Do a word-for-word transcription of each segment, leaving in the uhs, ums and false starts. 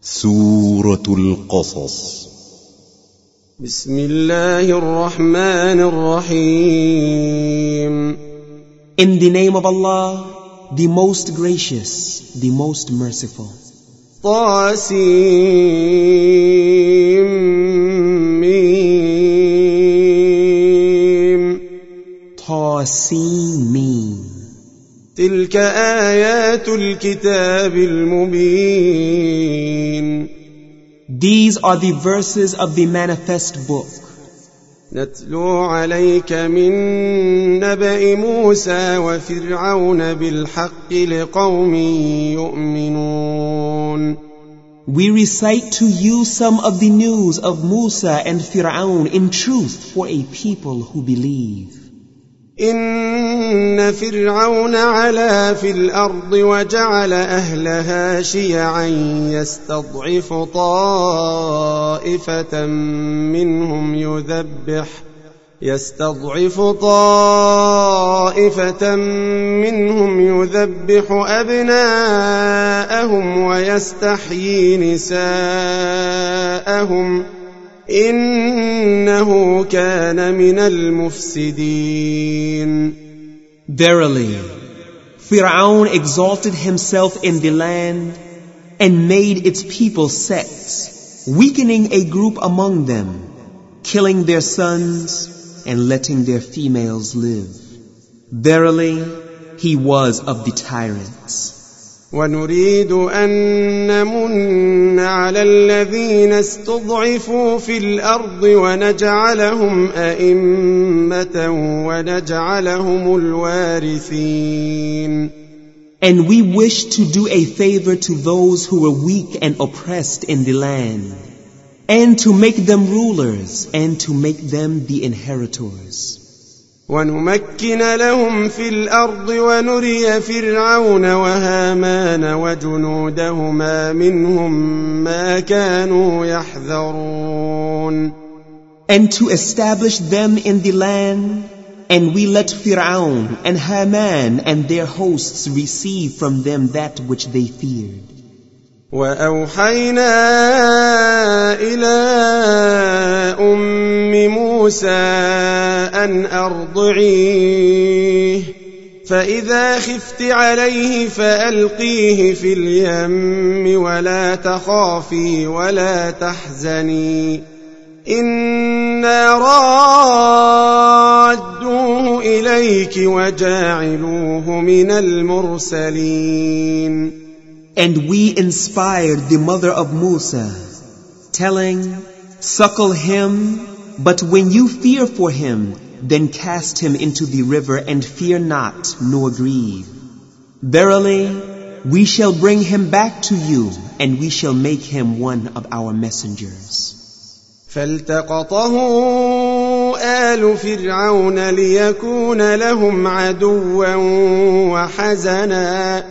سورة القصص. بسم الله الرحمن الرحيم. In the name of Allah, the most gracious, the most merciful. طاسيم طاسيم تلك آيات الكتاب المبين. These are the verses of the manifest book. نتلو عليك من نبأ موسى وفرعون بالحق لقوم يؤمنون. We recite to you some of the news of Musa and Fir'aun in truth for a people who believe. إن فرعون علا في الأرض وجعل أهلها شيعا يستضعف طائفة منهم يذبح يستضعف طائفة منهم يذبح أبناءهم ويستحيي نساءهم إنه كان من المفسدين. Verily, Fir'aun exalted himself in the land and made its people sects, weakening a group among them, killing their sons and letting their females live. Verily, he was of the tyrants. ونريد أن نمن على الذين استضعفوا في الأرض ونجعلهم أئمة ونجعلهم الوارثين. And we wish to do a favor to those who were weak and oppressed in the land, and to make them rulers, and to make them the inheritors. ونمكن لهم في الأرض ونري فرعون وهامان وجنودهما منهم ما كانوا يحذرون. And to establish them in the land, and we let Fir'aun and Haman and their hosts receive from them that which they feared. وأوحينا إلى أم موسى أن أرضعيه فإذا خفت عليه فألقيه في اليم ولا تخافي ولا تحزني إنا رادوه إليك وجاعلوه من المرسلين. And we inspired the mother of Musa, telling, suckle him, but when you fear for him, then cast him into the river and fear not, nor grieve. Verily, we shall bring him back to you, and we shall make him one of our messengers. فالتقطه آل فرعون ليكون لهم عدوا وحزنا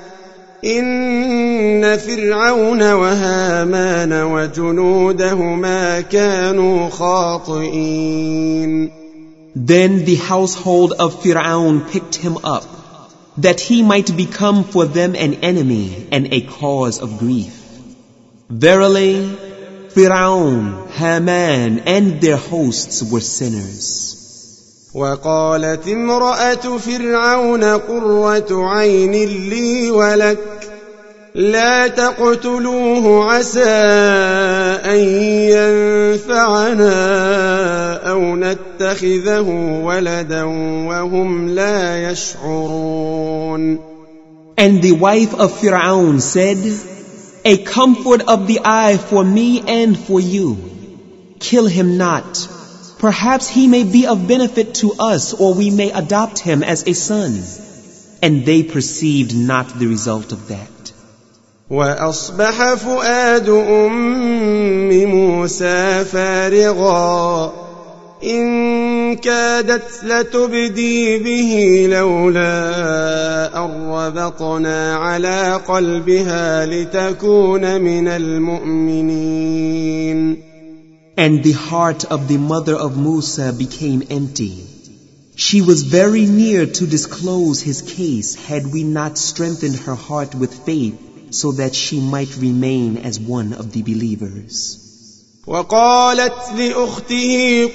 إن فرعون وهامان وجنودهما كانوا خاطئين. Then the household of Fir'aun picked him up, that he might become for them an enemy and a cause of grief. Verily, Fir'aun, Haman, and their hosts were sinners. وقالت امرأة فرعون قرة عين لي ولك لا تقتلوه عسى أن ينفعنا أو نتخذه ولدا وهم لا يشعرون. And the wife of Fir'aun said, a comfort of the eye for me and for you. Kill him not. Perhaps he may be of benefit to us, or we may adopt him as a son. And they perceived not the result of that. وأصبح فؤاد أم موسى فارغا إن كادت لتبدي به لولا أن ربطنا على قلبها لتكون من المؤمنين. And the heart of the mother of Musa became empty. She was very near to disclose his case had we not strengthened her heart with faith so that she might remain as one of the believers. وقالت لأخته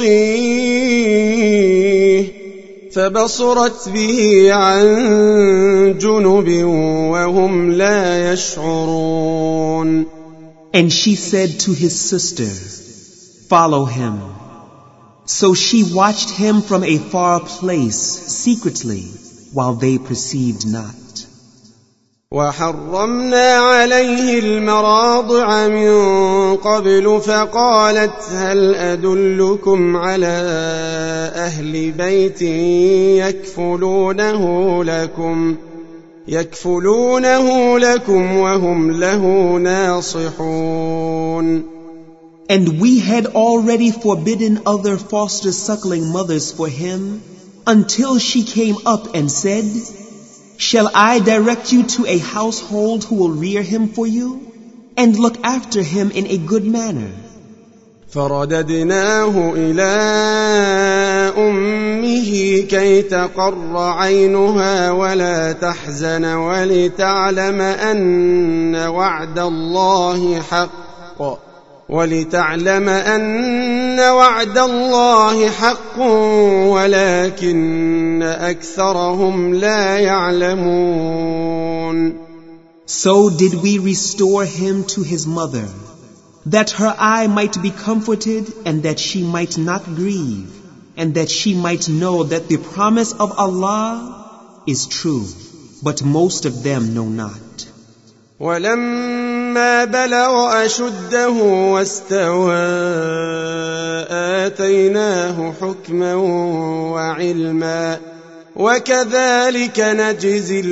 قصيه فبصرت به عن جنب وهم لا يشعرون. And she said to his sister, "Follow him." So she watched him from a far place secretly while they perceived not. وحرمنا عليه المراضع من قبل فقالت هل أدلكم على أهل بيت يكفلونه لكم يكفلونه لكم وهم له ناصحون. And we had already forbidden other foster suckling mothers for him until she came up and said, "Shall I direct you to a household who will rear him for you and look after him in a good manner?" فرددناه إلى أمه كي تقر عينها ولا تحزن ولتعلم أن وعد الله حق ولتعلم أن وعد الله حق ولكن أكثرهم لا يعلمون. So did we restore him to his mother, that her eye might be comforted and that she might not grieve, and that she might know that the promise of Allah is true, but most of them know not. ولما بلغ أشده واستوى آتيناه حكما وعلما وكذلك نجزي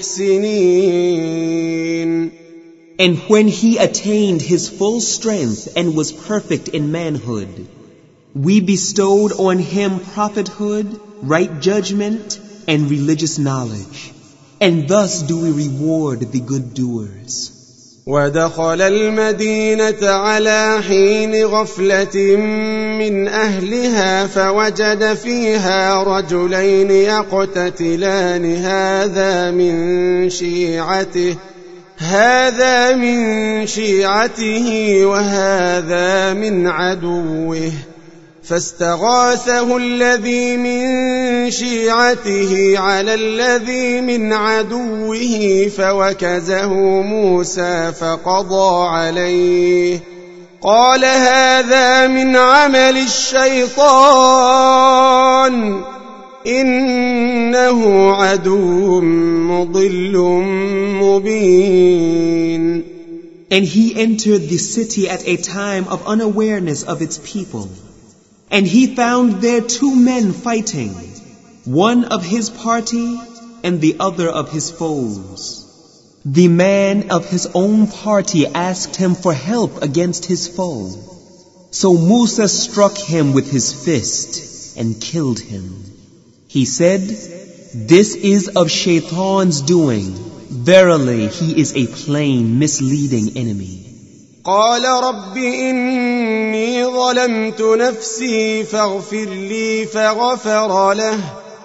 المحسنين. And when he attained his full strength and was perfect in manhood, we bestowed on him prophethood, right judgment, and religious knowledge. And thus do we reward the good doers. ودخل المدينة على حين غفلة من أهلها فوجد فيها رجلين يقتتلان هذا من شيعته هذا من شيعته وهذا من عدوه فاستغاثه الذي من شيعته على الذي من عدوه فوكزه موسى فقضى عليه قال هذا من عمل الشيطان إنه عدو مضل مبين. And he entered the city at a time of unawareness of its people. And he found there two men fighting, one of his party and the other of his foes. The man of his own party asked him for help against his foe. So Musa struck him with his fist and killed him. He said, "This is of Shaitan's doing. Verily, he is a plain, misleading enemy." قال رب إني ظلمت نفسي فاغفر لي فغفر له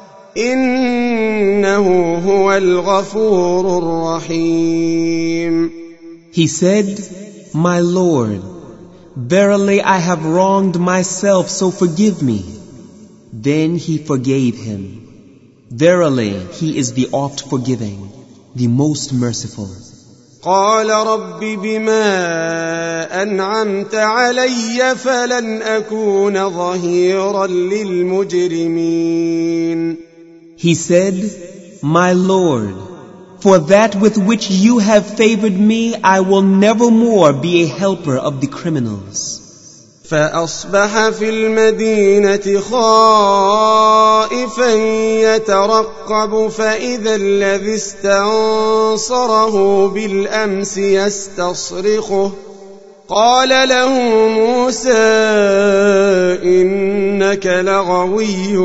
إنه هو الغفور الرحيم. He said, "My Lord, verily I have wronged myself, so forgive me." Then he forgave him. Verily, he is the oft forgiving, the most merciful. قال رب بما أنعمت علي فلن أكون ظهيرا للمجرمين. He said, "My Lord, for that with which you have favored me, I will never more be a helper of the criminals." فأصبح في المدينة خائفا يترقب فإذا الذي استنصره بالأمس يستصرخه قال له موسى إنك لغوي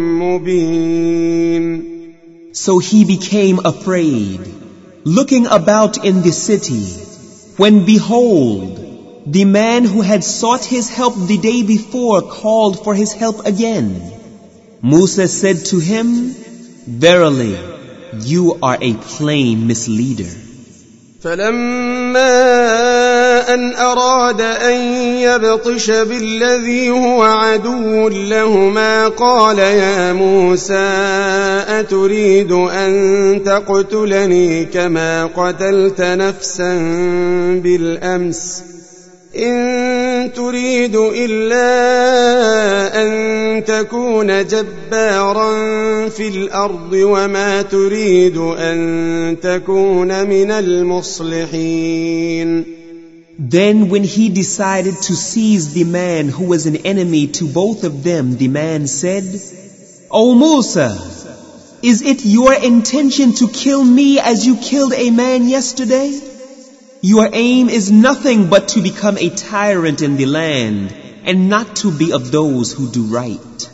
مبين. So he became afraid, looking about in the city, when behold, the man who had sought his help the day before called for his help again. Musa said to him, "Verily, you are a plain misleader." فلما أن أراد أن يبطش بالذي هو عدو لهما قال يا موسى أتريد أن تقتلني كما قتلت نفسا بالأمس إن تريد إلا أن تكون جبارا في الأرض وما تريد أن تكون من المصلحين. Then when he decided to seize the man who was an enemy to both of them, the man said, O Musa, is it your intention to kill me as you killed a man yesterday? Your aim is nothing but to become a tyrant in the land and not to be of those who do right.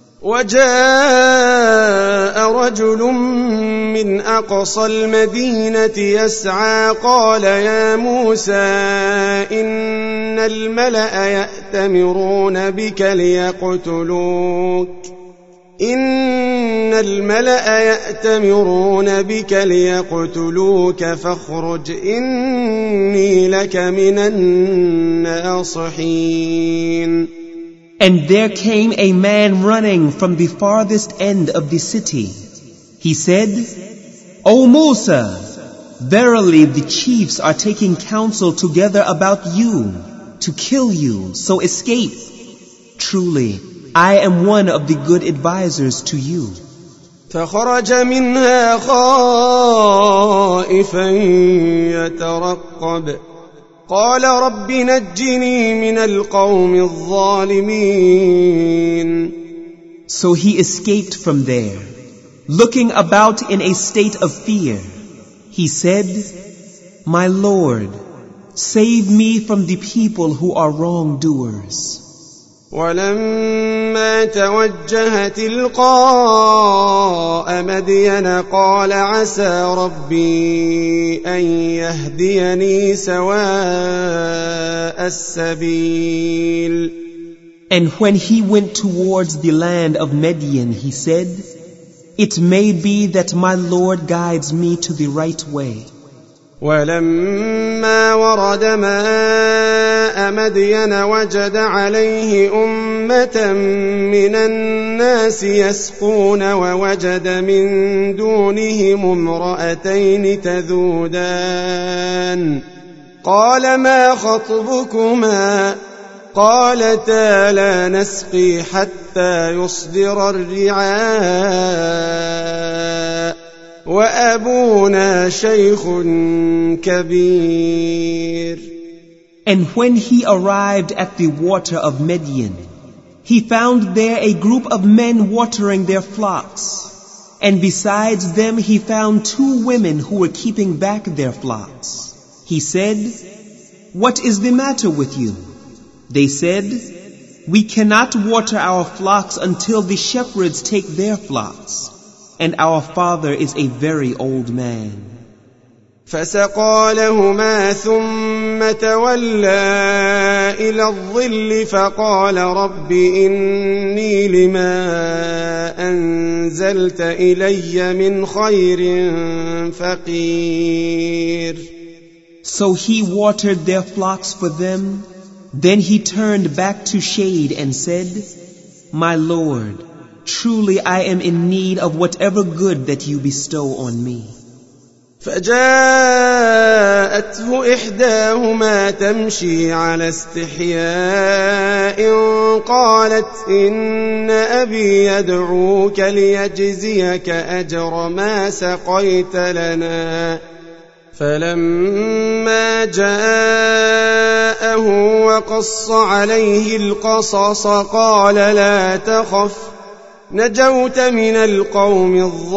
وجاء رجل من أقصى المدينة يسعى قال يا موسى إن الملأ يأتمرون بك ليقتلوك إن الملأ يأتمرون بك ليقتلوك فاخرج إني لك من الناصحين. And there came a man running from the farthest end of the city. He said, O Musa, verily the chiefs are taking counsel together about you to kill you, so escape. Truly, I am one of the good advisors to you. فخرج منها خائفا يترقب قال رب نجني من القوم الظالمين. So he escaped from there, looking about in a state of fear. He said, My Lord, save me from the people who are wrongdoers. ولما توجه تلقاء مدين قال عسى ربي أن يهديني سواء السبيل. And when he went towards the land of Midian, he said, It may be that my Lord guides me to the right way. ولما ورد ماء مدين وجد عليه أمة من الناس يسقون ووجد من دونهم امرأتين تذودان قال ما خطبكما قالتا لا نسقي حتى يصدر الرعاء وأبونا شيخ كبير. And when he arrived at the water of Midian, he found there a group of men watering their flocks. And besides them he found two women who were keeping back their flocks. He said, What is the matter with you? They said, We cannot water our flocks until the shepherds take their flocks. And our father is a very old man. فسقى لهما ثم تولى إلى الظل فقال رب إني لما أنزلت إلي من خير فقير. So he watered their flocks for them. Then he turned back to shade and said, My Lord, truly I am in need of whatever good that you bestow on me. فجاءته إحداهما تمشي على استحياء قالت إن أبي يدعوك ليجزيك أجر ما سقيت لنا. فلما جاءه وقص عليه القصص قال لا تخف نجوت من القوم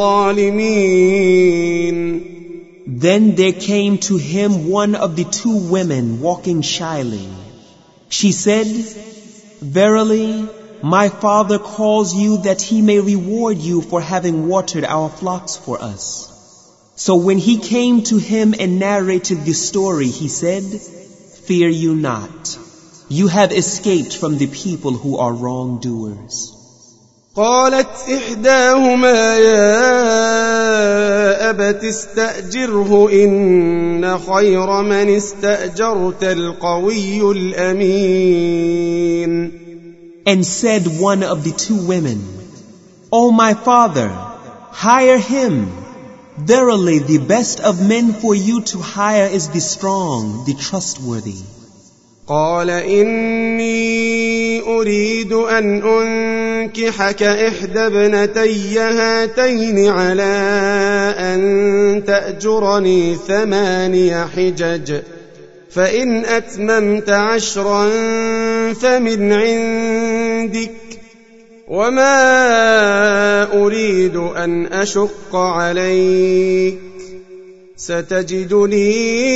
الظالمين. Then there came to him one of the two women walking shyly. She said, Verily, my father calls you that he may reward you for having watered our flocks for us. So when he came to him and narrated the story, he said, Fear you not. You have escaped from the people who are wrongdoers. قالت إحداهما يا أبت استأجره إن خير من استأجرت القوي الأمين. And said one of the two women, O my father, hire him. Verily the best of men for you to hire is the strong, the trustworthy. قال إني أريد أن أنكحك إحدى ابنتي هاتين على أن تأجرني ثماني حجج فإن أتممت عشرا فمن عندك وما أريد أن أشق عليك ستجدني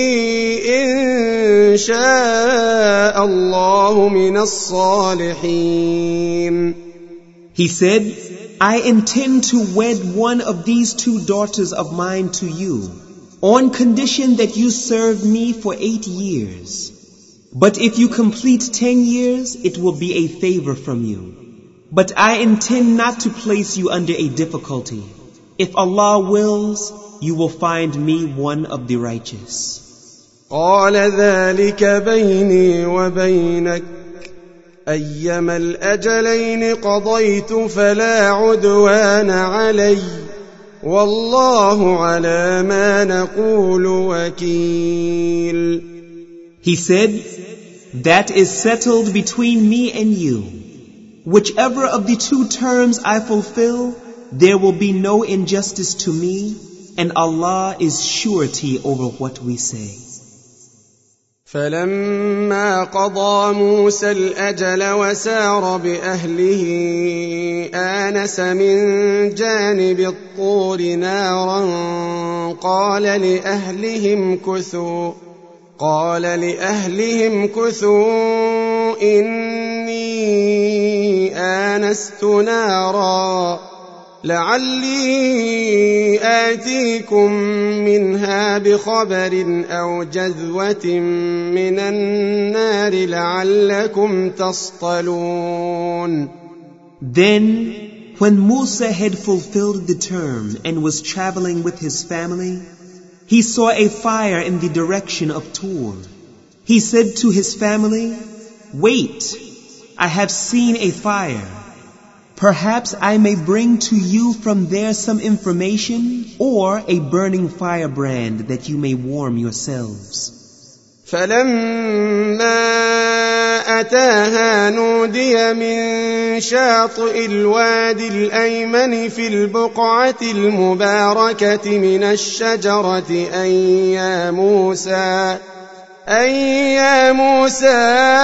إن شاء الله من الصالحين. He said, I intend to wed one of these two daughters of mine to you, on condition that you serve me for eight years. But if you complete ten years, it will be a favor from you. But I intend not to place you under a difficulty. If Allah wills, you will find me one of the righteous. قال ذلك بيني وبينك أيما الأجلين قضيت فلا عدوان علي والله على ما نقول وكيل. He said, that is settled between me and you. Whichever of the two terms I fulfill, there will be no injustice to me, and Allah is surety over what we say. فلما قضى موسى الأجل وسار بأهله آنس من جانب الطور نارا قال لأهلهم كثوا قال لأهلهم كثوا إني آنست نارا لعلي آتيكم منها بخبر أو جذوة من النار لعلكم تصطلون. Then, when Musa had fulfilled the term and was traveling with his family, he saw a fire in the direction of Tur. He said to his family, Wait, I have seen a fire. Perhaps I may bring to you from there some information or a burning firebrand that you may warm yourselves. فلما أتاها نودي من شاطئ الوادي الأيمن في البقعة المباركة من الشجرة أن يا موسى أن يا موسى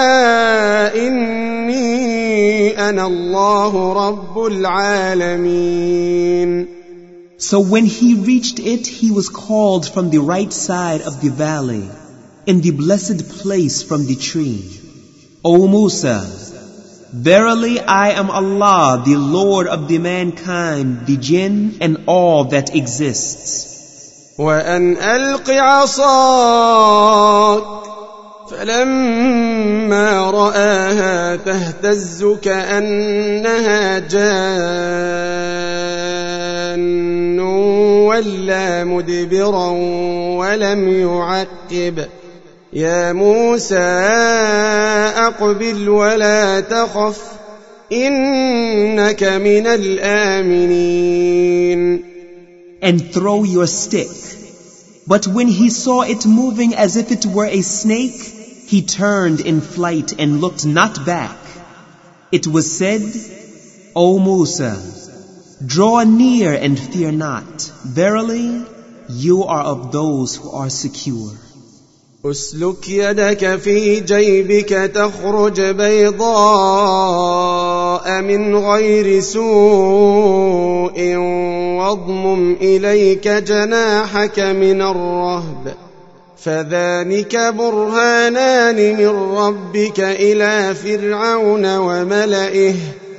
إني أنا الله رب العالمين. So when he reached it, he was called from the right side of the valley, in the blessed place from the tree. O Musa, verily I am Allah, the Lord of the mankind, the jinn, and all that exists. وأن ألق عصاك فلما رآها تهتز كأنها جان ولا مدبرا ولم يعقب يا موسى أقبل ولا تخف إنك من الآمنين. And throw your stick. But when he saw it moving as if it were a snake, he turned in flight and looked not back. It was said, O Musa, draw near and fear not. Verily, you are of those who are secure. أسلك يدك في جيبك تخرج بيضاء من غير سوء واضمم إليك جناحك من الرهب فذلك برهانان من ربك إلى فرعون وملئه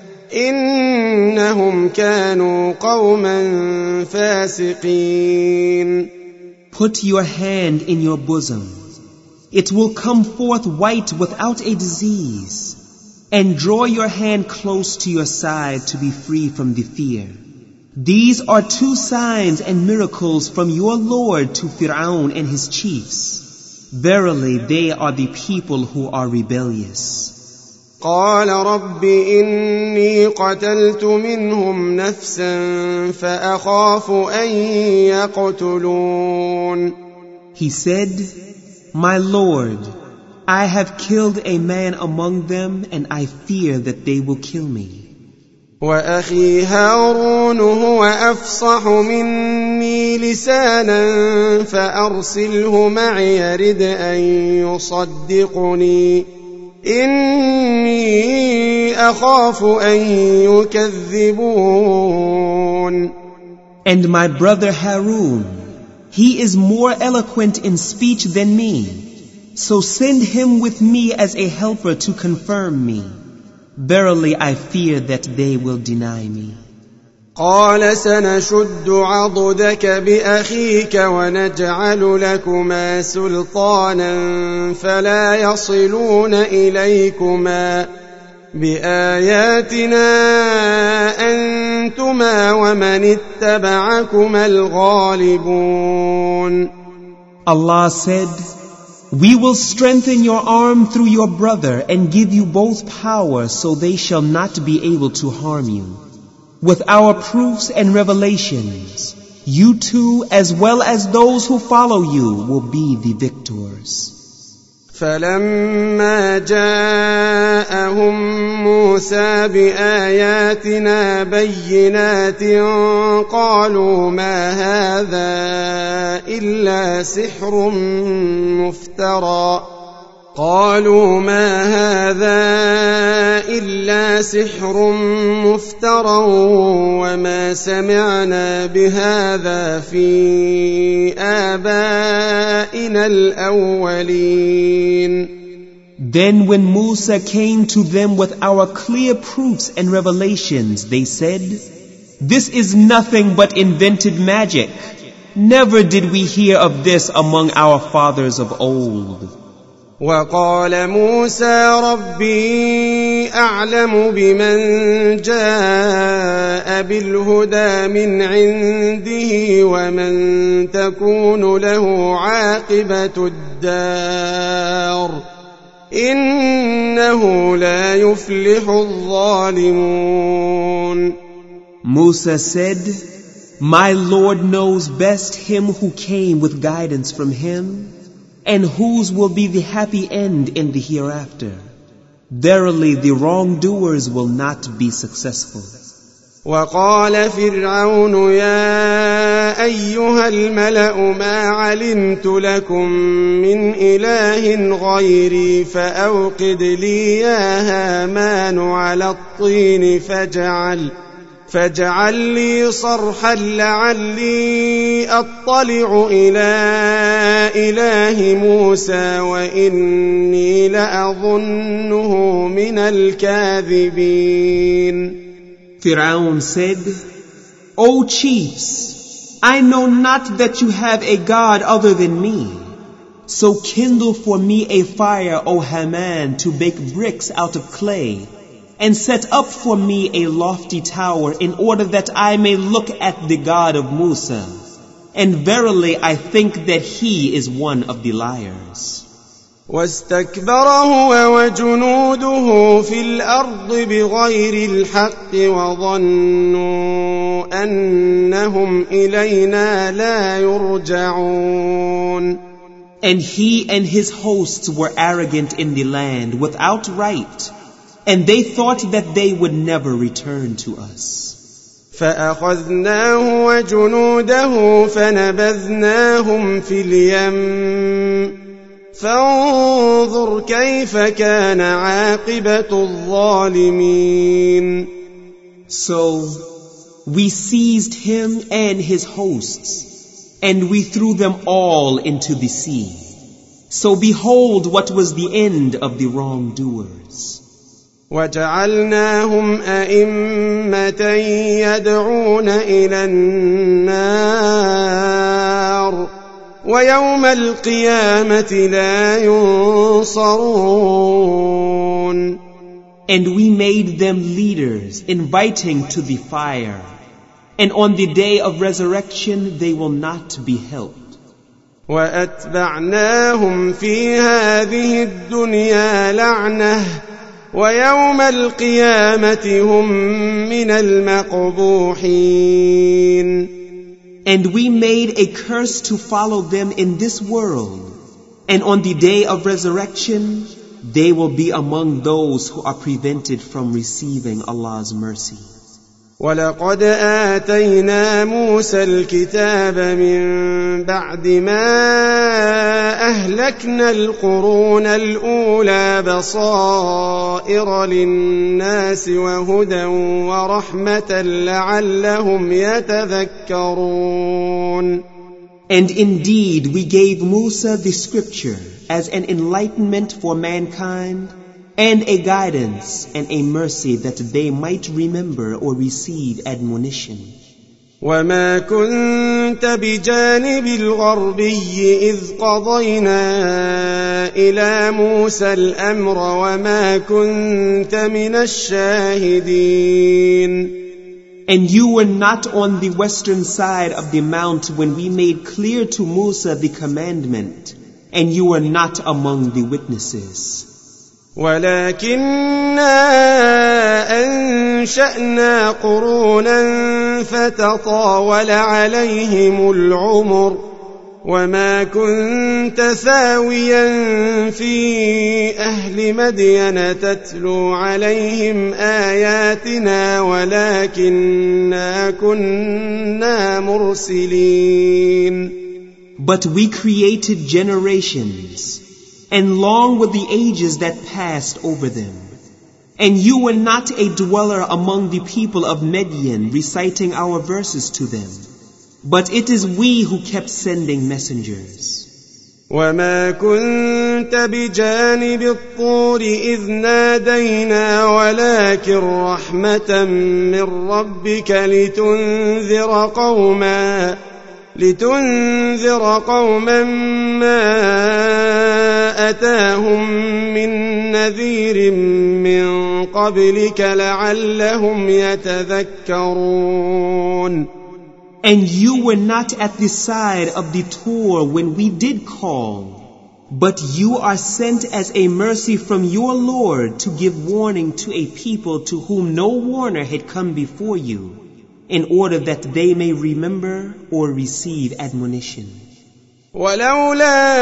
إنهم كانوا قوما فاسقين. Put your hand in your bosom. It will come forth white without a disease. And draw your hand close to your side to be free from the fear. These are two signs and miracles from your Lord to Fir'aun and his chiefs. Verily, they are the people who are rebellious. قال رب إني قتلت منهم نفسا فأخاف أن يقتلون. He said, My Lord, I have killed a man among them and I fear that they will kill me. وأخي هارون هو أفصح مني لسانا فأرسله معي يرد أن يصدقني إني أخاف أن يكذبون. And my brother Harun, he is more eloquent in speech than me, so send him with me as a helper to confirm me. Verily I fear that they will deny me. قال سنشد عضدك بأخيك ونجعل لكما سلطانا فلا يصلون إليكما بآياتنا أنتما ومن اتبعكما الغالبون. Allah said, We will strengthen your arm through your brother and give you both power so they shall not be able to harm you. With our proofs and revelations, you too, as well as those who follow you, will be the victors. فلما جاءهم موسى بآياتنا بينات قالوا ما هذا إلا سحر مفترى قالوا ما هذا إلا سحر مفترى وما سمعنا بهذا في آبائنا الأولين. Then when Musa came to them with our clear proofs and revelations, they said, This is nothing but invented magic. Never did we hear of this among our fathers of old. وقال موسى ربي أعلم بمن جاء بالهدى من عنده ومن تكون له عاقبة الدار إنه لا يفلح الظالمون. Musa said, My Lord knows best him who came with guidance from him, and whose will be the happy end in the hereafter. Verily, the wrongdoers will not be successful. وقال فرعون يا أيها الملأ ما علمت لكم من إله غيري فأوقد لي يا هامان على الطين فاجعل فاجعل لي صرحا لعلي أطلع إلى إله موسى وإني لأظنه من الكاذبين. Fir'aun said, O chiefs, I know not that you have a God other than me. So kindle for me a fire, O Haman, to bake bricks out of clay, and set up for me a lofty tower in order that I may look at the God of Musa. And verily I think that he is one of the liars. واستكبر هو وجنوده في الأرض بغير الحق وظنوا أنهم إلينا لا يرجعون. And he and his hosts were arrogant in the land without right, and they thought that they would never return to us. فأخذناه وجنوده فنبذناهم في اليم فانظر كيف كان عاقبة الظالمين. So we seized him and his hosts, and we threw them all into the sea. So behold what was the end of the wrongdoers. وجعلناهم أئمة يدعون إلى النار ويوم القيامة لا ينصرون. And we made them leaders, inviting to the fire. and on the day of resurrection they will not be helped. وأتبعناهم في هذه الدنيا لعنة ويوم القيامة هم من المقبوحين. And we made a curse to follow them in this world, and on the day of resurrection they will be among those who are prevented from receiving Allah's mercy. وَلَقَدْ آتَيْنَا مُوسَى الْكِتَابَ مِنْ بَعْدِ مَا أَهْلَكْنَا الْقُرُونَ الْأُولَى بَصَائِرَ لِلنَّاسِ وَهُدًى وَرَحْمَةً لَعَلَّهُمْ يَتَذَكَّرُونَ. And indeed we gave Musa the scripture as an enlightenment for mankind, and a guidance and a mercy that they might remember or receive admonition. وَمَا كُنْتَ بِجَانِبِ الْغَرْبِيِّ إِذْ قَضَيْنَا إِلَى مُوسَى الْأَمْرَ وَمَا كُنْتَ مِنَ الشَّاهِدِينَ. And you were not on the western side of the mount when we made clear to Musa the commandment, and you were not among the witnesses. وَلَكِنَّا أَنشَأْنَا قُرُونًا فَتَطَاوَلَ عَلَيْهِمُ الْعُمُرُ وَمَا كُنْتَ ثَاوِيًا فِي أَهْلِ مَدْيَنَ تَتْلُو عَلَيْهِمْ آيَاتِنَا وَلَكِنَّا كُنَّا مُرْسِلِينَ. But we created generations, and long were the ages that passed over them. And you were not a dweller among the people of Midian reciting our verses to them, but it is we who kept sending messengers. وَمَا كُنْتَ بِجَانِبِ الطُّورِ إِذْ نَادَيْنَا وَلَكِنْ رَحْمَةً مِّن رَّبِّكَ لِتُنذِرَ قَوْمًا لِتُنذِرَ قَوْمًا مَّا أَتَاهُم مِّن نَّذِيرٍ مِّن قَبْلِكَ لَعَلَّهُمْ يَتَذَكَّرُونَ. And you were not at the side of the Tur when we did call, but you are sent as a mercy from your Lord to give warning to a people to whom no warner had come before you, in order that they may remember or receive admonition. وَلَوْلَا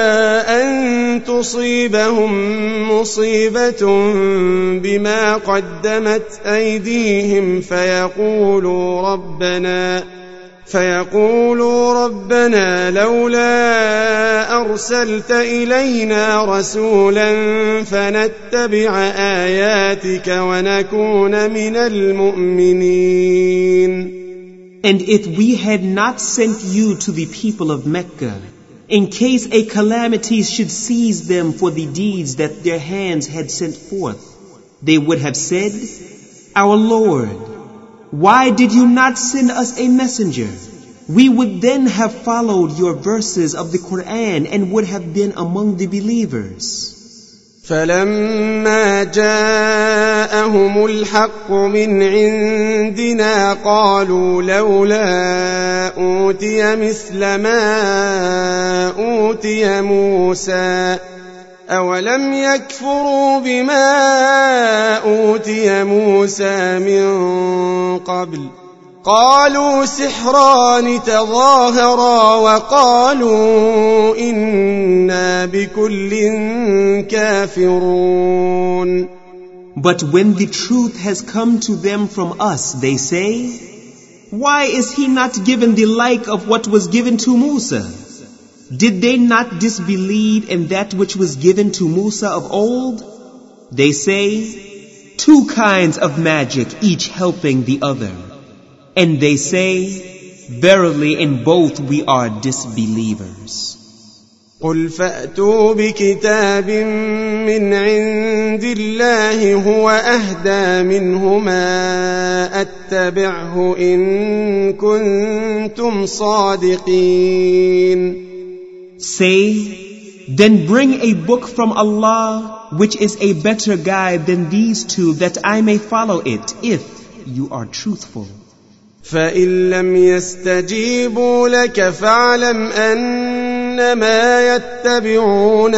أَن تُصِيبَهُم مُّصِيبَةٌ بِمَا قَدَّمَتْ أَيْدِيهِمْ فَيَقُولُوا رَبَّنَا فَيَقُولُوا رَبَّنَا لَوْلَا أَرْسَلْتَ إِلَيْنَا رَسُولًا فَنَتَّبِعَ آيَاتِكَ وَنَكُونَ مِنَ الْمُؤْمِنِينَ. And if we had not sent you to the people of Mecca, in case a calamity should seize them for the deeds that their hands had sent forth, they would have said, Our Lord, why did you not send us a messenger? We would then have followed your verses of the Quran and would have been among the believers. فَلَمَّا جَاءَهُمُ الْحَقُّ مِنْ عِنْدِنَا قَالُوا لَوْلَا أُوتِيَ مِثْلَ مَا أُوتِيَ مُوسَى أَوَلَمْ يَكْفُرُوا بِمَا أُوتِيَ مُوسَى مِنْ قَبْلُ قالوا سحران تظاهرا وقالوا إنا بكل كافرون. But when the truth has come to them from us, they say, Why is he not given the like of what was given to Musa? Did they not disbelieve in that which was given to Musa of old? They say, Two kinds of magic, each helping the other. And they say, Verily in both we are disbelievers. قُلْ فَأْتُوا بِكِتَابٍ مِّنْ عِندِ اللَّهِ هُوَ أَهْدَى مِنْهُمَا أَتَّبِعْهُ إِن كُنتُمْ صَادِقِينَ. Say, then bring a book from Allah, which is a better guide than these two, that I may follow it, if you are truthful. فإن لم يستجيبوا لك فاعلم أنما يتبعون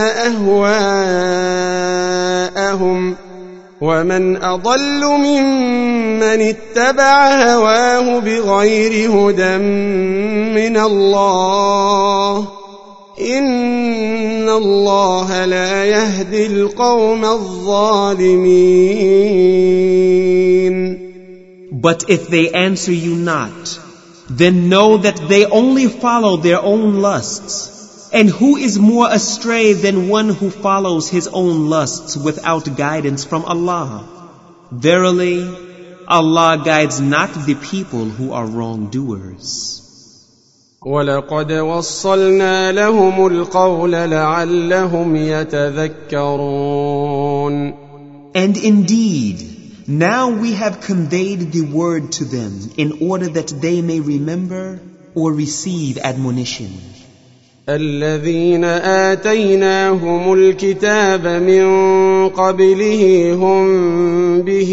أهواءهم ومن أضل ممن اتبع هواه بغير هدى من الله إن الله لا يهدي القوم الظالمين. But if they answer you not, then know that they only follow their own lusts. And who is more astray than one who follows his own lusts without guidance from Allah? Verily, Allah guides not the people who are wrongdoers. وَلَقَدْ وَصَّلْنَا لَهُمُ الْقَوْلَ لَعَلَّهُمْ يَتَذَكَّرُونَ. And indeed, now we have conveyed the word to them in order that they may remember or receive admonition. الذين آتيناهم الكتاب من قبله هم به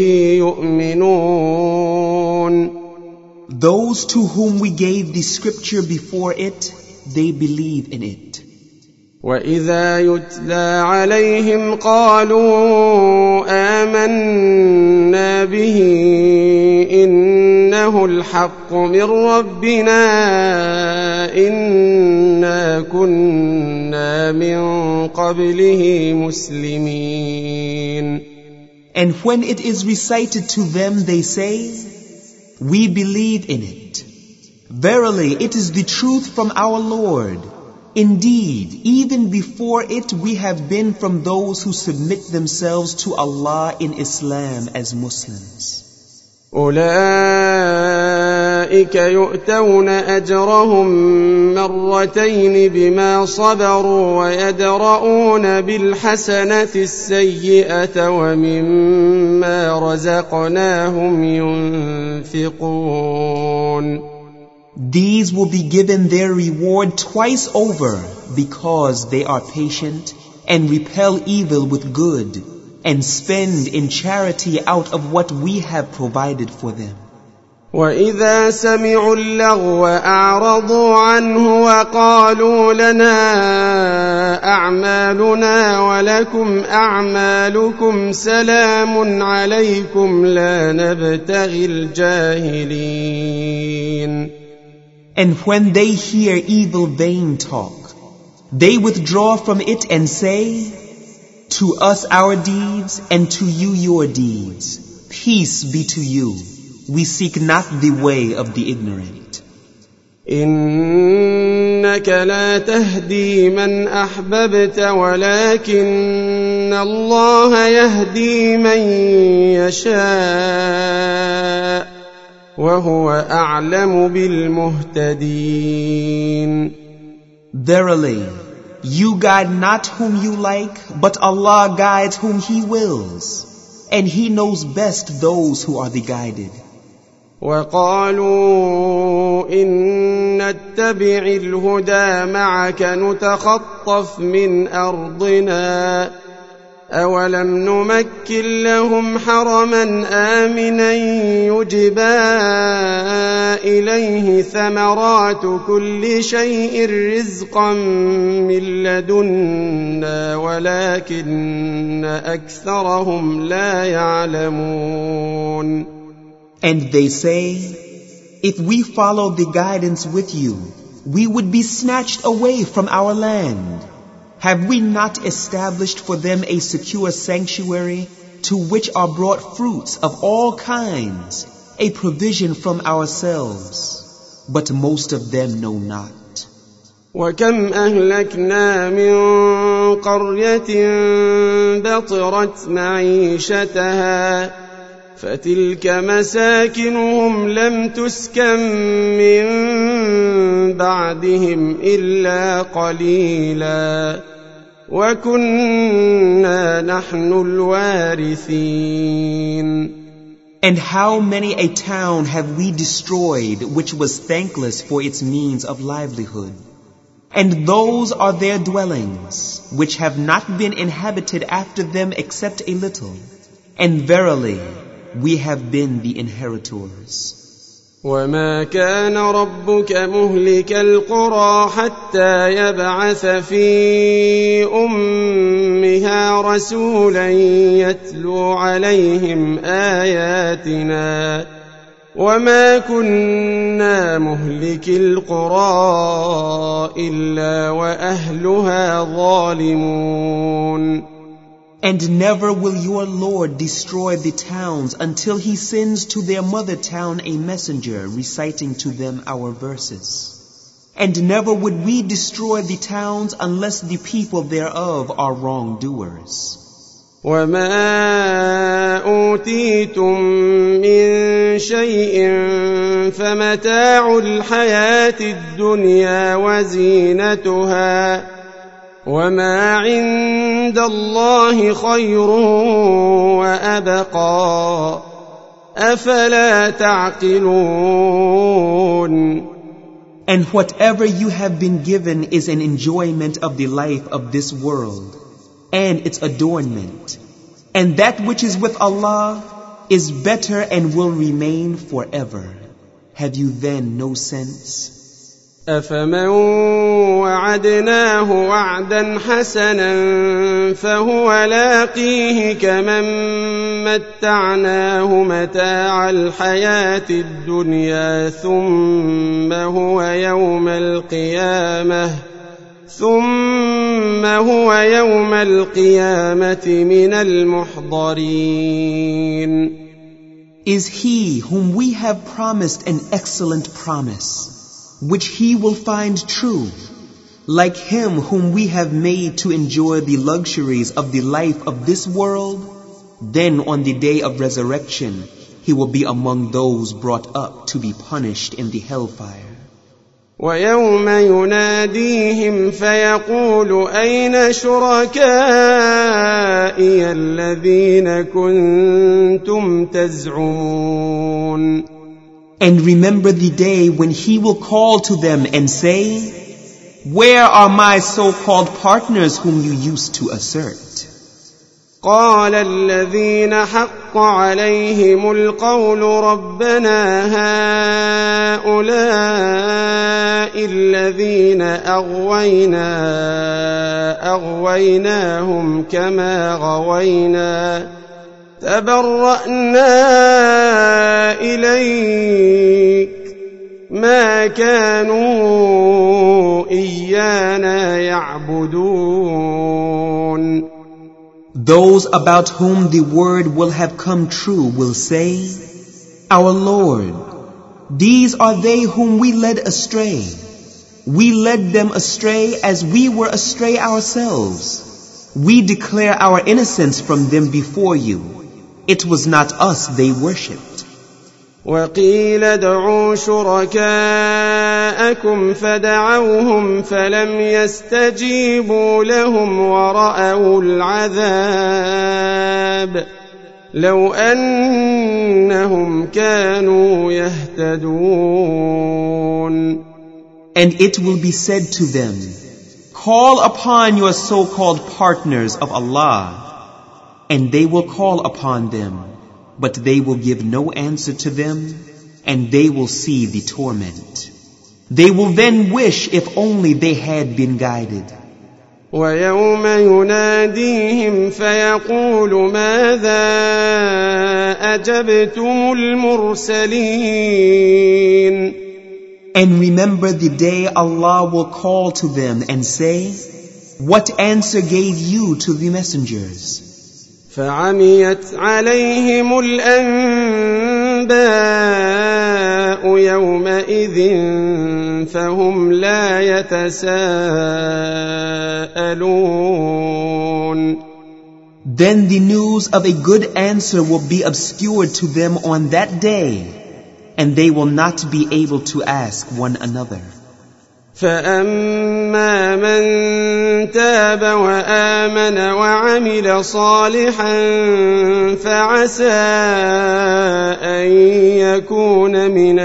يؤمنون. Those to whom we gave the scripture before it, they believe in it. وإذا يتلى عليهم قالوا آمنا به إنه الحق من ربنا إنا كنا من قبله مسلمين. And when it is recited to them, they say, we believe in it. Verily, it is the truth from our Lord. Indeed, even before it we have been from those who submit themselves to Allah in Islam as Muslims. أولئك يؤتون أجرهم مرتين بما صبروا ويدرؤون بالحسنة السيئة ومما رزقناهم ينفقون. These will be given their reward twice over because they are patient and repel evil with good and spend in charity out of what we have provided for them. وَإِذَا سَمِعُوا اللَّغْوَ أَعْرَضُوا عَنْهُ وَقَالُوا لَنَا أَعْمَالُنَا وَلَكُمْ أَعْمَالُكُمْ سَلَامٌ عَلَيْكُمْ لَا نَبْتَغِي الْجَاهِلِينَ. And when they hear evil vain talk, they withdraw from it and say, to us our deeds and to you your deeds. Peace be to you. We seek not the way of the ignorant. إنك لا تهدي من أحببت ولكن الله يهدي من يشاء وهو أعلم بالمهتدين. Verily, you guide not whom you like, but Allah guides whom He wills, and He knows best those who are the guided. وقالوا إن نتبع الهدى معك نتخطف من أرضنا أولم نمكن لهم حرما آمنا يجبى إليه ثمرات كل شيء رزقا من لدنا ولكن أكثرهم لا يعلمون. And they say, if we follow the guidance with you, we would be snatched away from our land. Have we not established for them a secure sanctuary to which are brought fruits of all kinds, a provision from ourselves? But most of them know not. وكم أهلكنا من قرية بطرت معيشتها فتلك مساكنهم لم تسكن من بعدهم إلا قليلا وكنا نحن الوارثين. And how many a town have we destroyed which was thankless for its means of livelihood? And those are their dwellings which have not been inhabited after them except a little. And verily, we have been the inheritors. وما كان ربك مهلك القرى حتى يبعث في أمها رسولا يتلو عليهم آياتنا وما كنا مهلك القرى إلا وأهلها ظالمون. And never will your Lord destroy the towns until he sends to their mother town a messenger reciting to them our verses. And never would we destroy the towns unless the people thereof are wrongdoers. وما أوتيتم من شيء فمتاع الحياة الدنيا وزينتها وما عند الله خير وأبقى أفلا تعقلون. And whatever you have been given is an enjoyment of the life of this world and its adornment, and that which is with Allah is better and will remain forever. Have you then no sense? أفمن وعدناه وعدا حسنا فهو لاقيه كمن متعناه متاع الحياة الدنيا ثم هو يوم القيامة ثم هو يوم القيامة من المحضرين. Is he whom we have promised an excellent promise, which he will find true, like him whom we have made to enjoy the luxuries of the life of this world? Then on the day of resurrection, he will be among those brought up to be punished in the hellfire. ويوم يناديهم فيقول أين شركائي الذين كنتم تزعمون. And remember the day when he will call to them and say, where are my so-called partners whom you used to assert? قال الذين حق عليهم القول ربنا هؤلاء الذين أغوينا أغويناهم كما غوينا تبرأنا إليك ما كانوا إيانا يعبدون. Those about whom the word will have come true will say, our Lord, these are they whom we led astray. We led them astray as we were astray ourselves. We declare our innocence from them before you. It was not us they worshipped. وقيل ادعوا شركاءكم فدعوهم فلم يستجيبوا لهم ورأوا العذاب لو أنهم كانوا يهتدون. And it will be said to them, call upon your so-called partners of Allah, and they will call upon them, but they will give no answer to them, and they will see the torment. They will then wish if only they had been guided. وَيَوْمَ يُنَادِيهِمْ فَيَقُولُ مَاذَا أَجَبْتُمُ الْمُرْسَلِينَ. And remember the day Allah will call to them and say, what answer gave you to the messengers? فعميت عليهم الأنباء يومئذ فهم لا يتساءلون. Then the news of a good answer will be obscured to them on that day, and they will not be able to ask one another. فأما من تاب وآمن وعمل صالحا فعسى أن يكون من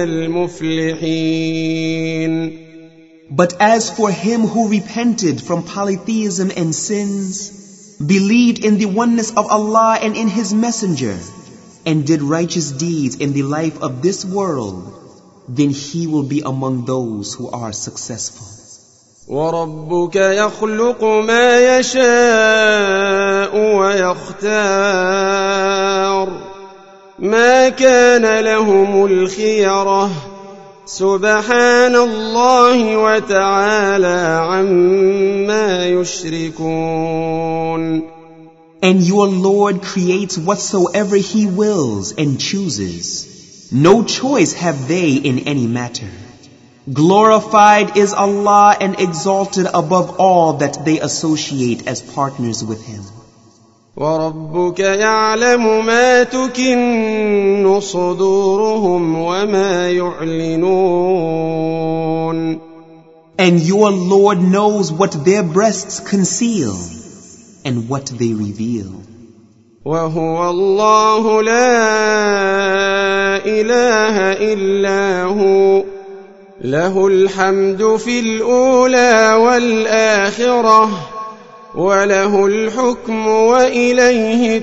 المفلحين. But as for him who repented from polytheism and sins, believed in the oneness of Allah and in His Messenger, and did righteous deeds in the life of this world, then he will be among those who are successful. وَرَبُّكَ يَخْلُقُ مَا يَشَاءُ وَيَخْتَارُ مَا كَانَ لَهُمُ الْخِيَرَةُ سُبْحَانَ اللَّهِ وَتَعَالَى عَمَّا يُشْرِكُونَ. And your Lord creates whatsoever He wills and chooses. No choice have they in any matter. Glorified is Allah and exalted above all that they associate as partners with Him. وَرَبُّكَ يَعْلَمُ مَا تُكِنُّ صُدُورُهُمْ وَمَا يُعْلِنُونَ. And your Lord knows what their breasts conceal and what they reveal. وَهُوَ اللَّهُ لَا إِلَهَ إِلَّا هُوَ لَهُ الْحَمْدُ فِي الْأُولَى وَالْآخِرَةِ وَلَهُ الْحُكْمُ وَإِلَيْهِ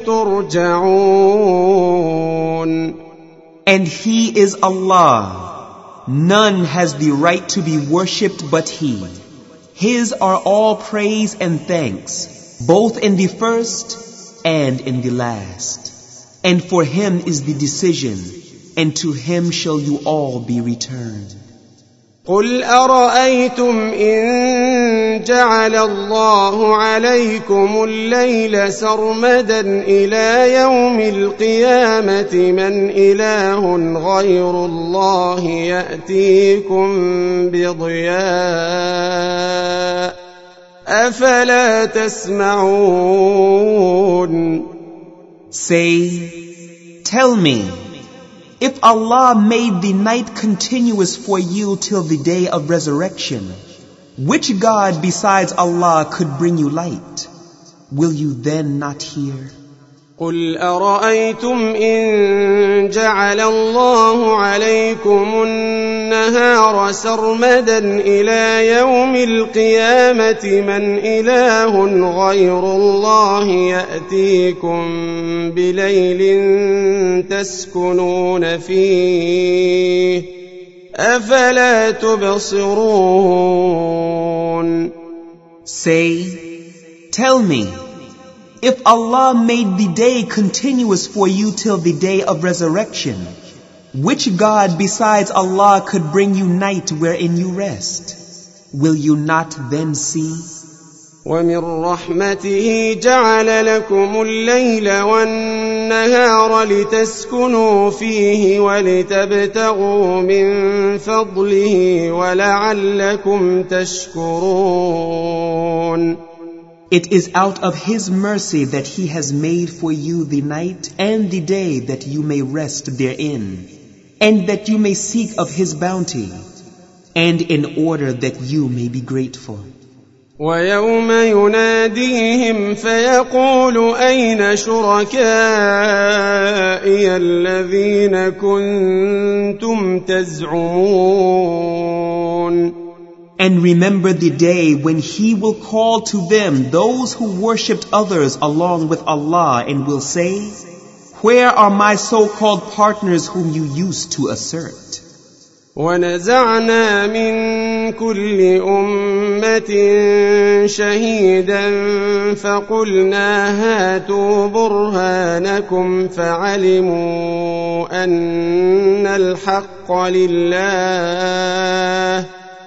تُرْجَعُونَ. And He is Allah. None has the right to be worshipped but He. His are all praise and thanks, both in the first and in the last. And for Him is the decision, and to Him shall you all be returned. قُلْ أَرَأَيْتُمْ إِن جَعَلَ اللَّهُ عَلَيْكُمُ اللَّيْلَ سَرْمَدًا إِلَى يَوْمِ الْقِيَامَةِ مَنْ إِلَٰهٌ غَيْرُ اللَّهِ يَأْتِيكُمْ بِضِيَاءٍ أَفَلَا تَسْمَعُونَ. Say, tell me, if Allah made the night continuous for you till the day of resurrection, which God besides Allah could bring you light? Will you then not hear? قُلْ أَرَأَيْتُمْ إِن جَعَلَ اللَّهُ عَلَيْكُمُ النَّهَارَ سَرْمَدًا إِلَى يَوْمِ الْقِيَامَةِ مَنْ إِلَٰهٌ غَيْرُ اللَّهِ يَأْتِيكُمْ بِلَيْلٍ تَسْكُنُونَ فِيهِ أَفَلَا تُبْصِرُونَ. Say, tell me, if Allah made the day continuous for you till the day of resurrection, which God besides Allah could bring you night wherein you rest? Will you not then see? وَمِن رَّحْمَتِهِ جَعَلَ لَكُمُ اللَّيْلَ وَالنَّهَارَ لِتَسْكُنُوا فِيهِ وَلِتَبْتَغُوا مِن فَضْلِهِ وَلَعَلَّكُمْ تَشْكُرُونَ. It is out of His mercy that He has made for you the night and the day that you may rest therein, and that you may seek of His bounty, and in order that you may be grateful. وَيَوْمَ يُنَادِيهِمْ فَيَقُولُ أَيْنَ شُرَكَائِيَ الَّذِينَ كُنتُمْ تَزْعُمُونَ. And remember the day when He will call to them those who worshipped others along with Allah, and will say, where are my so-called partners whom you used to assert? وَنَزَعْنَا مِن كُلِّ أُمَّةٍ شَهِيدًا فَقُلْنَا هَاتُوا بُرْهَانَكُمْ فَعَلِمُوا أَنَّ الْحَقَّ لِلَّهِ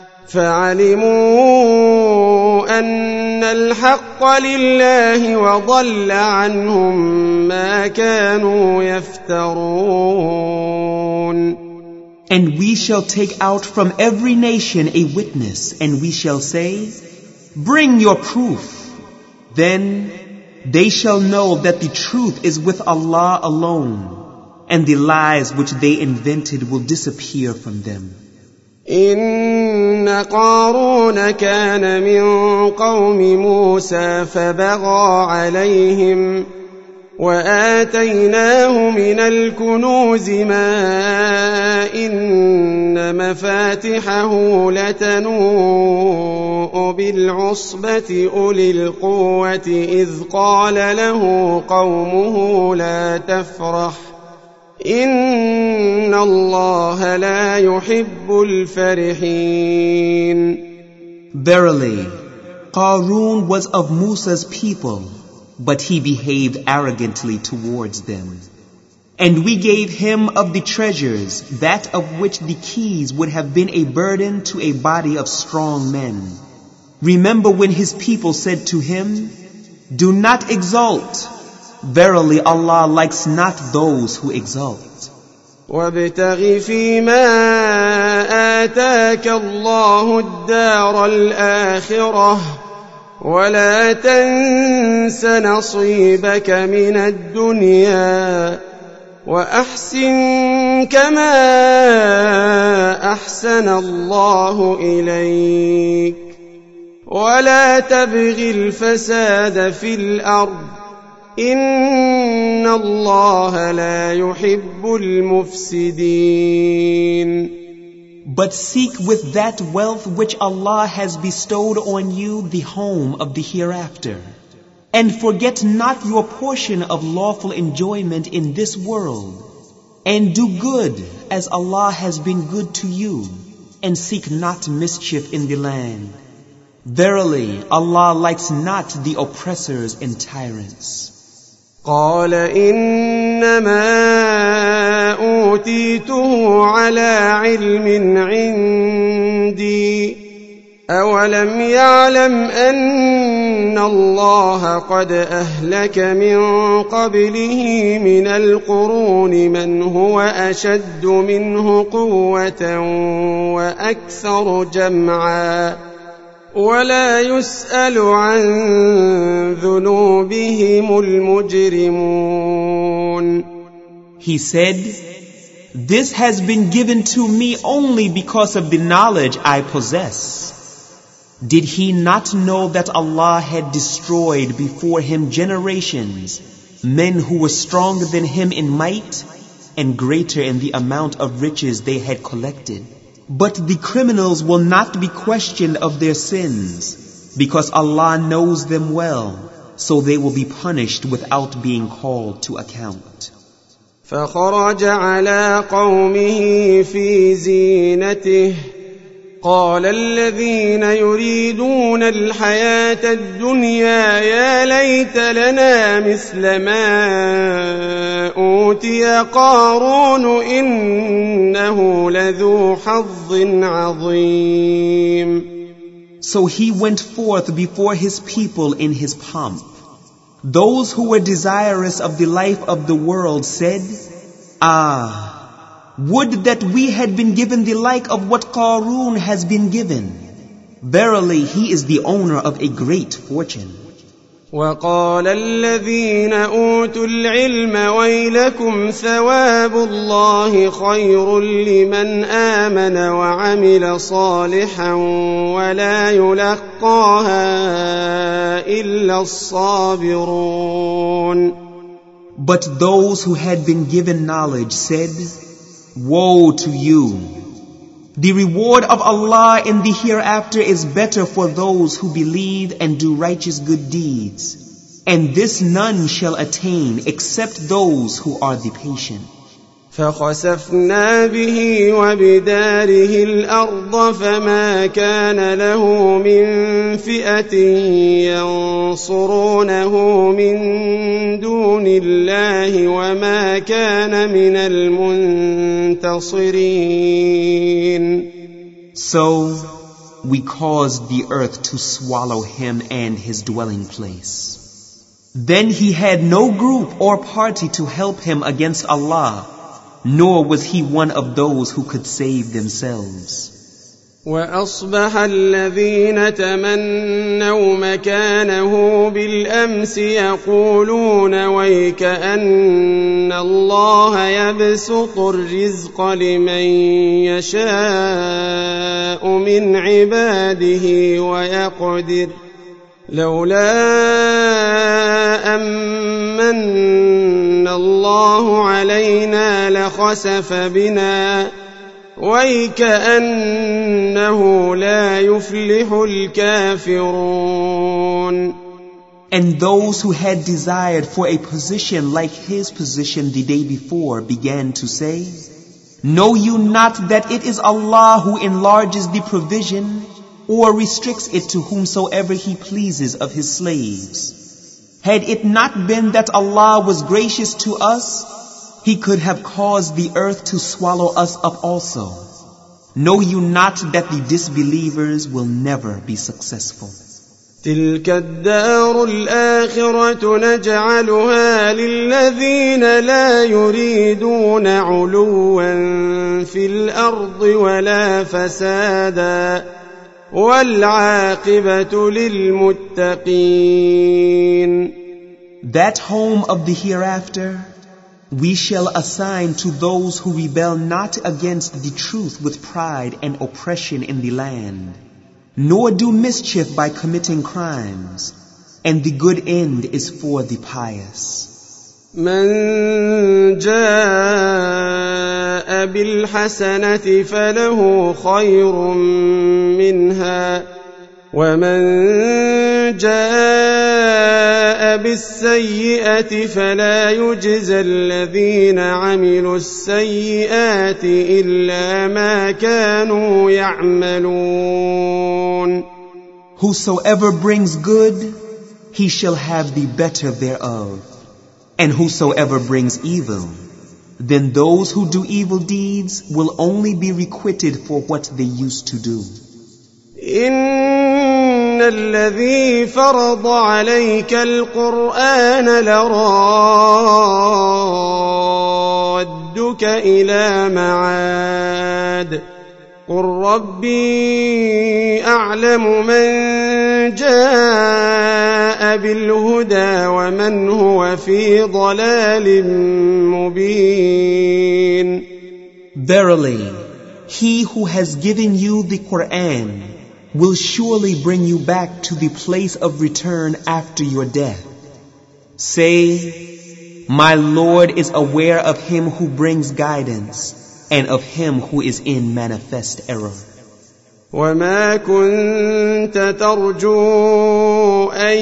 فَعَلِمُوا أَنَّ الْحَقَّ لِلَّهِ وَضَلَّ عَنْهُمْ مَا كَانُوا يَفْتَرُونَ. And we shall take out from every nation a witness, and we shall say, bring your proof. Then they shall know that the truth is with Allah alone, and the lies which they invented will disappear from them. إن قارون كان من قوم موسى فبغى عليهم وآتيناه من الكنوز ما إن مفاتحه لتنوء بالعصبة أولي القوة إذ قال له قومه لا تفرح إن الله لا يحب الفرحين. Verily, Qarun was of Musa's people, but he behaved arrogantly towards them. And we gave him of the treasures that of which the keys would have been a burden to a body of strong men. Remember when his people said to him, "Do not exalt. Verily Allah likes not those who exalt." وابتغ فيما آتاك الله الدار الآخرة ولا تنس نصيبك من الدنيا وأحسن كما أحسن الله إليك ولا تبغ الفساد في الأرض إن الله لا يحب المفسدين. But seek with that wealth which Allah has bestowed on you the home of the hereafter. And forget not your portion of lawful enjoyment in this world. And do good as Allah has been good to you. And seek not mischief in the land. Verily, Allah likes not the oppressors and tyrants. قال إنما أوتيته على علم عندي أولم يعلم أن الله قد أهلك من قبله من القرون من هو أشد منه قوة وأكثر جمعا ولا يسأل عن ذنوبهم المجرمون. He said, "This has been given to me only because of the knowledge I possess." Did he not know that Allah had destroyed before him generations, men who were stronger than him in might and greater in the amount of riches they had collected? But the criminals will not be questioned of their sins, because Allah knows them well, so they will be punished without being called to account. فخرج على قومه في زينته قال الذين يريدون الحياة الدنيا يا ليت لنا مثل ما أوتي قارون إنه لذو حظ عظيم. So he went forth before his people in his pomp. Those who were desirous of the life of the world said, "Ah, would that we had been given the like of what Qarun has been given. Verily, he is the owner of a great fortune." وقال الذين أوتوا العلم ويلكم ثواب الله خير لمن آمن وعمل صالحا ولا يلقاها إلا الصابرون. But those who had been given knowledge said, "Woe to you! The reward of Allah in the hereafter is better for those who believe and do righteous good deeds, and this none shall attain except those who are the patient." فخسفنا به وبداره الأرض فما كان له من فئة ينصرونه من دون الله وما كان من المنتصرين. So we caused the earth to swallow him and his dwelling place. Then he had no group or party to help him against Allah, nor was he one of those who could save themselves. وأصبح الذين تمنوا مكانه بالأمس يقولون ويك أن الله يبسط الرزق لمن يشاء من عباده ويقدر لولا أمن الله علينا لخسف بنا ويكأنه لا يفلح الكافرون. And those who had desired for a position like his position the day before began to say, "Know you not that it is Allah who enlarges the provision or restricts it to whomsoever He pleases of His slaves? Had it not been that Allah was gracious to us, He could have caused the earth to swallow us up also. Know you not that the disbelievers will never be successful." تلك الدار الآخرة نجعلها للذين لا يريدون علوا في الأرض ولا فسادا والعاقبة للمتقين. That home of the hereafter we shall assign to those who rebel not against the truth with pride and oppression in the land, nor do mischief by committing crimes, and the good end is for the pious. من جاء بالحسنة فله خير منها ومن جاء بالسيئة فلا يجزى الذين عملوا السيئات إلا ما كانوا يعملون. Whosoever brings good, he shall have the better thereof. And whosoever brings evil, then those who do evil deeds will only be requited for what they used to do. إن الذي فرض عليك القرآن لرادك إلى معاد قل ربي أعلم من جاء بالهدى ومن هو في ضلال مبين. Verily, He who has given you the Quran will surely bring you back to the place of return after your death. Say, my Lord is aware of him who brings guidance and of him who is in manifest error. وما كنت ترجو أن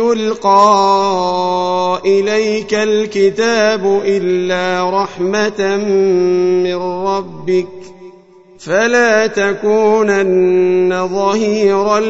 يلقى إليك الكتاب إلا رحمة من ربك فلا تكونن ظهيرا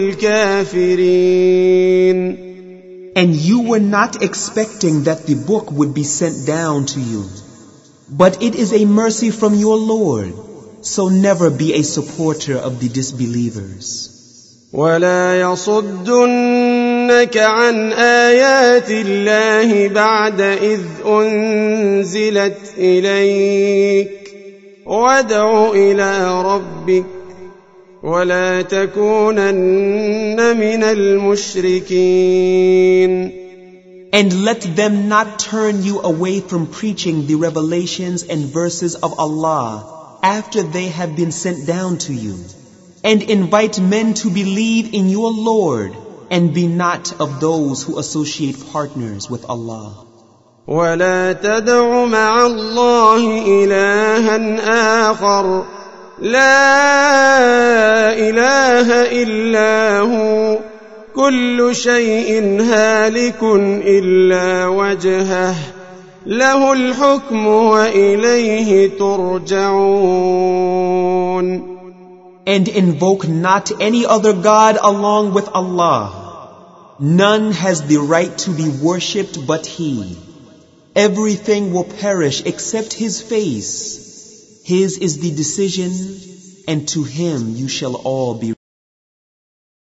للكافرين. And you were not expecting that the book would be sent down to you, but it is a mercy from your Lord, so never be a supporter of the disbelievers. ولا يصدنك عن آيات الله بعد إذ أنزلت إليك وادع إلى ربك ولا تكونن من المشركين. And let them not turn you away from preaching the revelations and verses of Allah after they have been sent down to you. And invite men to believe in your Lord, and be not of those who associate partners with Allah. ولا تدع مع الله إلها آخر لا إله إلا هو كل شيء هالك إلا وجهه له الحكم وإليه ترجعون. And invoke not any other God along with Allah. None has the right to be worshipped but He. Everything will perish except His face. His is the decision, and to Him you shall all be